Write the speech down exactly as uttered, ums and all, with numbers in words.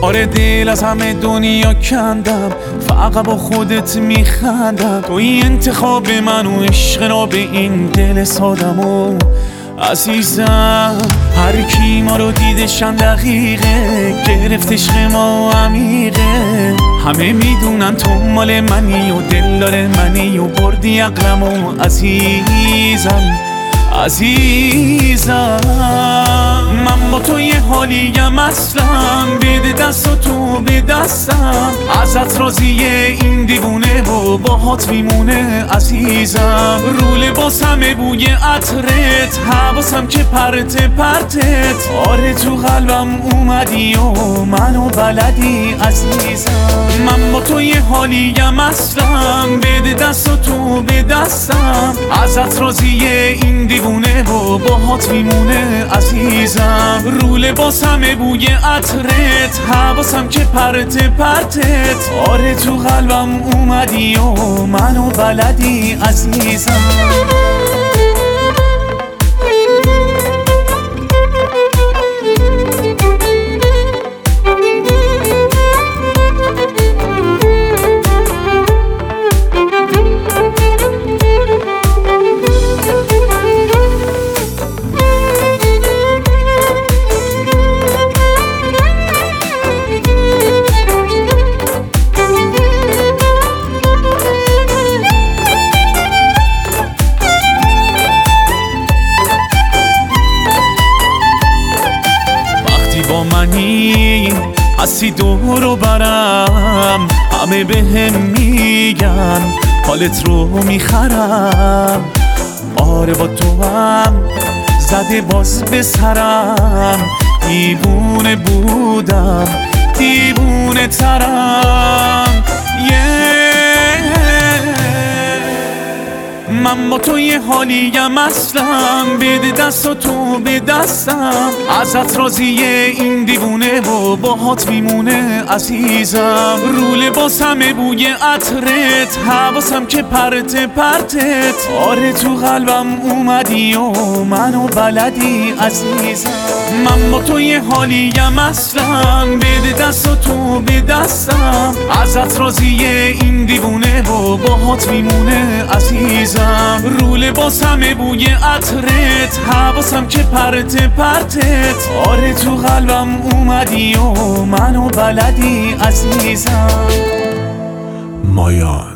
آره دل از همه دنیا کندم، فقط با خودت میخندم. توی انتخاب من و عشق را به این دل سادم. عزیزم هر کی ما رو دیدشن دقیقه، گرفت عشق ما عمیقه. همه میدونن تو مال منی و دلدار منی و بردی عقلمو. عزیزم عزیزم من با تو یه حالیم اصلا، بده دست و تو به دستم. ازت راضیه این دیوونه و باهات میمونه. عزیزم رو لباسم بوی عطرت، حواسم که پرت پرتت. آره تو قلبم اومدی و منو بلدی. عزیزم من با تو یه حالیم اصلا، بده دست و تو به دستم. ازت راضیه این دیوونه و باهات میمونه. عزیزم رو لباسم بوی عطرت، حواسم که پرت پرتت. آره تو قلبم اومدی و منو بلدی. عزیزم با منی هستی دور و برم، همه به هم میگن حالت رو میخرم. آره با تو هم زده باز به سرم، دیوونه بودم دیوونه ترم. yeah. من با تو یه حالیم اصلا، بده دست و تو به دستم. ازت راضیه این دیوونه و باهات میمونه. عزیزم رو لباسم بوی عطرت، حواسم که پرت پرتت. آره تو قلبم اومدی و منو بلدی. عزیزم من با تو یه حالیم اصلا، بده دست و تو به دستم. ازت راضیه این دیوونه و باهات میمونه. عزیزم رو لباسم بوی عطرت، حواسم که پرت پرتت. آره تو قلبم اومدی و منو بلدی. عزیزم مایان